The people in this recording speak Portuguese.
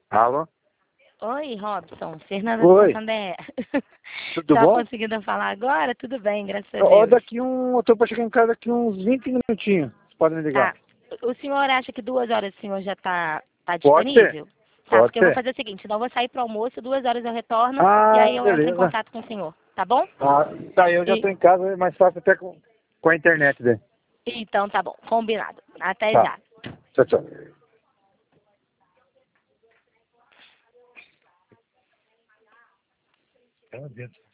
Alô? Oi, Robson. Fernanda Oi. de Santander. Tudo Tá bom? conseguindo falar agora? Tudo bem, graças a Ó, Deus. eu tô pra chegar em casa daqui uns 20 minutinhos. Vocês podem me ligar. Tá. O senhor acha que 2 horas o senhor já tá Pode ser? disponível? Tá, Pode porque eu vou ser. fazer o seguinte, então eu vou sair pro almoço, 2 horas eu retorno e Ah, aí eu entro em beleza. contato com o senhor, tá bom? Ah, tá, eu já E, tô em casa, é mais fácil até com a internet daí. então tá bom, combinado. Até Tá. já. Tchau, tchau. Meu Deus.